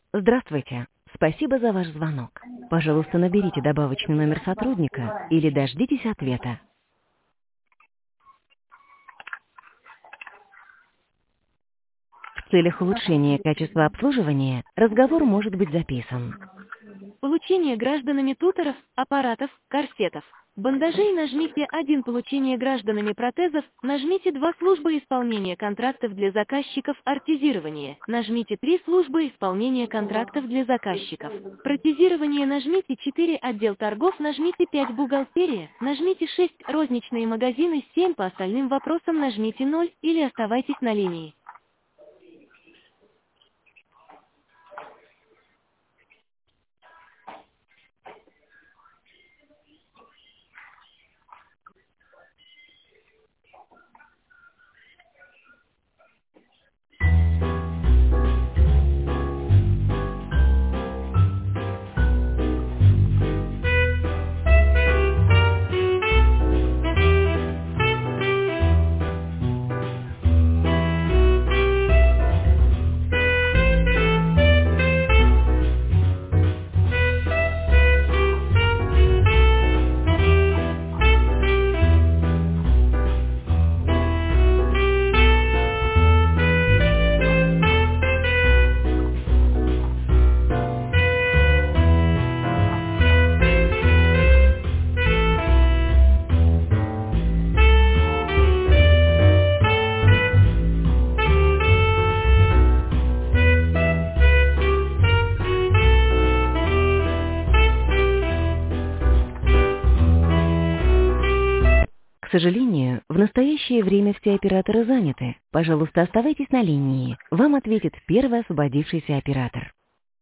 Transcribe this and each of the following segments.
Здравствуйте. Спасибо за ваш звонок. Пожалуйста, наберите добавочный номер сотрудника или дождитесь ответа. В целях улучшения качества обслуживания разговор может быть записан. Получение гражданами туторов, аппаратов, корсетов, бандажей нажмите 1, получение гражданами протезов, нажмите 2, служба исполнения контрактов для заказчиков, артезирование, нажмите 3, служба исполнения контрактов для заказчиков, протезирование, нажмите 4, отдел торгов, нажмите 5, бухгалтерия, нажмите 6, розничные магазины, 7, по остальным вопросам нажмите 0 или оставайтесь на линии. К сожалению, в настоящее время все операторы заняты. Пожалуйста, оставайтесь на линии. Вам ответит первый освободившийся оператор.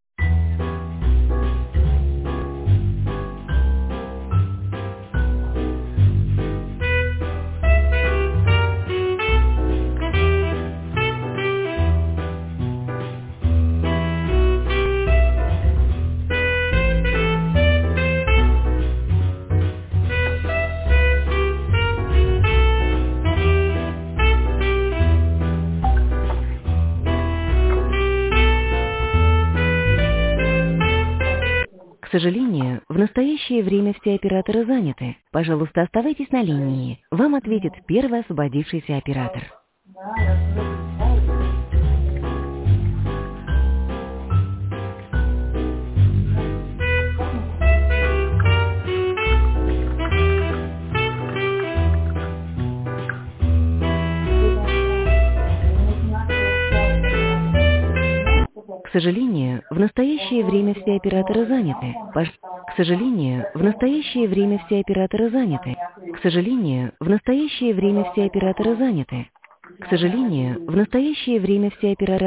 К сожалению, в настоящее время все операторы заняты. Пожалуйста, оставайтесь на линии. Вам ответит первый освободившийся оператор. К сожалению, в настоящее время все операторы заняты. К сожалению, в настоящее время все операторы заняты. К сожалению, в настоящее время все операторы заняты. К сожалению, в настоящее время все операторы